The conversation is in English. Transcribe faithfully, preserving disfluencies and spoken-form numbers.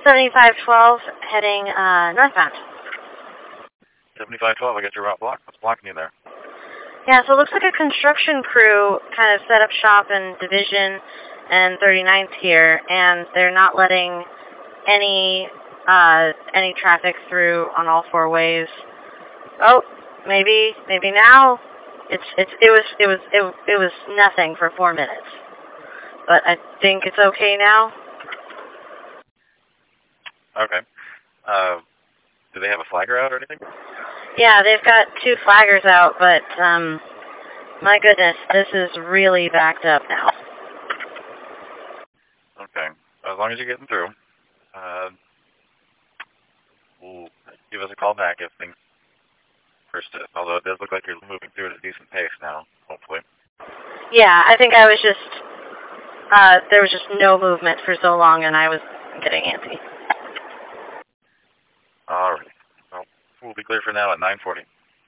seventy-five twelve heading uh, northbound. seventy-five twelve, I got your route blocked. What's blocking you there? Yeah, so it looks like a construction crew kind of set up shop in Division and thirty-ninth here, and they're not letting any uh, any traffic through on all four ways. Oh, maybe maybe now. It's it's it was it was it, it was nothing for four minutes, but I think it's okay now. Okay. Uh, do they have a flagger out or anything? Yeah, they've got two flaggers out, but um, my goodness, this is really backed up now. Okay. As long as you're getting through, uh, we'll give us a call back if things persist. Although it does look like you're moving through at a decent pace now, hopefully. Yeah, I think I was just, uh, there was just no movement for so long, and I was getting antsy. All right. Well, we'll be clear for now at nine forty.